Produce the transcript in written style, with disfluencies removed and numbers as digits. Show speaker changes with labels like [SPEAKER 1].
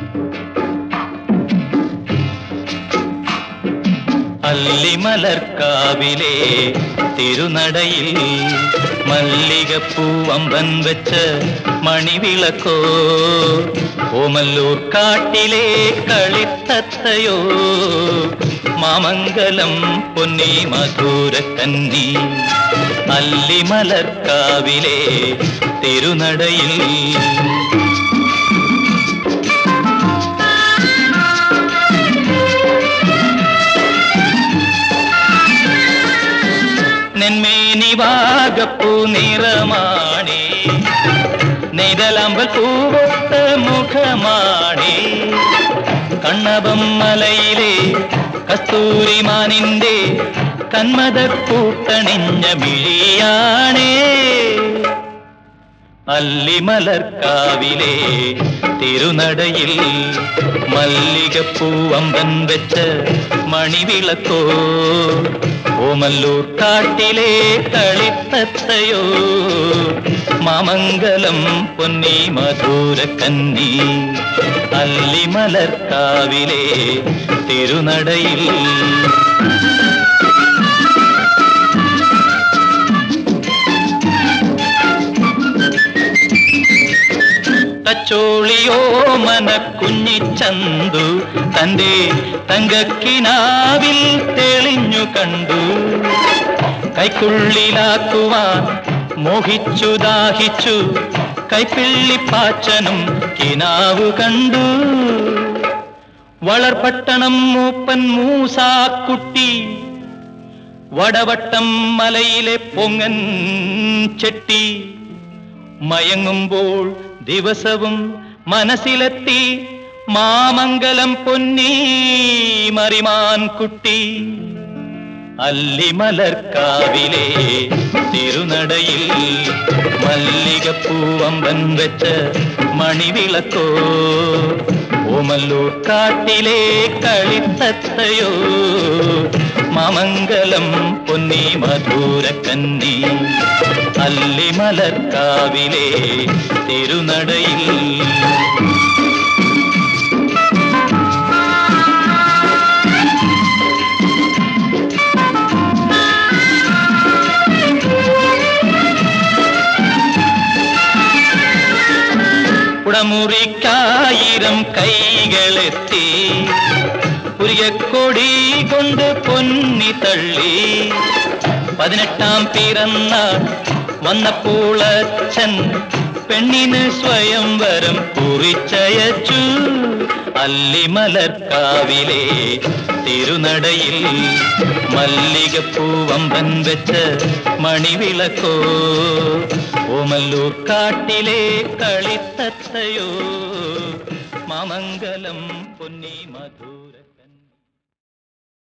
[SPEAKER 1] അല്ലിമലർക്കാവിലെ തിരുനടയിൽ മല്ലികപ്പൂവമ്പൻ വെച്ച മണിവിളക്കോ, ഓമല്ലൂർ കാട്ടിലെ കളിത്തത്തയോ, മാമംഗലം പൊന്നി മധുരക്കന്നി. അല്ലിമലർക്കാവിലെ തിരുനടയിൽ നെന്മേനി വാഗപ്പൂ നിറമാണേ, നെയ്തലമ്പൽ പൂവൊത്ത മുഖമാണേ, കണ്ണപം മലയിലെ കസ്തൂരിമാനിന്റെ കന്മദക്കൂട്ടണിഞ്ഞ മിഴിയാണേ. അല്ലിമലർക്കാവിലെ തിരുനടയിൽ മല്ലികപ്പൂവമ്പൻ വെച്ച മണിവിളക്കോ, ഓമല്ലൂർ കാട്ടിലെ കളിത്തത്തയോ, മാമംഗലം പൊന്നി മധുരക്കന്നി. അല്ലിമലർക്കാവിലെ തിരുനടയിൽ തച്ചോളിയോ മനക്കുഞ്ഞിച്ചന്തു തന്റെ തങ്കക്കിനാവിൽ തെളിഞ്ഞു കണ്ടു. കൈക്കുള്ളിലാക്കുവാൻ മോഹിച്ചു ദാഹിച്ചു, കൈപ്പിള്ളിപ്പാച്ചനും കിനാവു കണ്ടു. വളർപട്ടണം മൂപ്പൻ മൂസാക്കുട്ടി, വടവട്ടം മലയിലെ പൊങ്ങൻ ചെട്ടി, മയങ്ങുമ്പോൾ ദിവസവും മനസ്സിലെത്തി മാമംഗലം പൊന്നി മറിമാൻ കുട്ടി. അല്ലിമലർക്കാവിലെ തിരുനടയിൽ മല്ലികപ്പൂവമ്പൻ വെച്ച മണിവിളക്കോ, ഓമല്ലൂർ കാട്ടിലെ കളിത്തത്തയോ, മാമംഗലം പൊന്നി മധുരക്കന്നി. അല്ലിമലർക്കാവിലെ തിരുനടയിൽ കുടമുറിക്കായിരം കൈകളെത്തി, പുരിയക്കൊടി കൊണ്ട് പൊന്നി തള്ളി. 18-ാം പിറന്നാൾ വന്നപ്പോൾ അച്ഛൻ പെണ്ണിന് സ്വയംവരം കുറിച്ചയച്ചു. അല്ലിമലർക്കാവിലെ തിരുനടയിൽ മല്ലികപ്പൂവമ്പൻ വെച്ച മണിവിളക്കോ, ഓമല്ലൂർ കാട്ടിലെ കളിത്തത്തയോ, മാമംഗലം പൊന്നി മധു.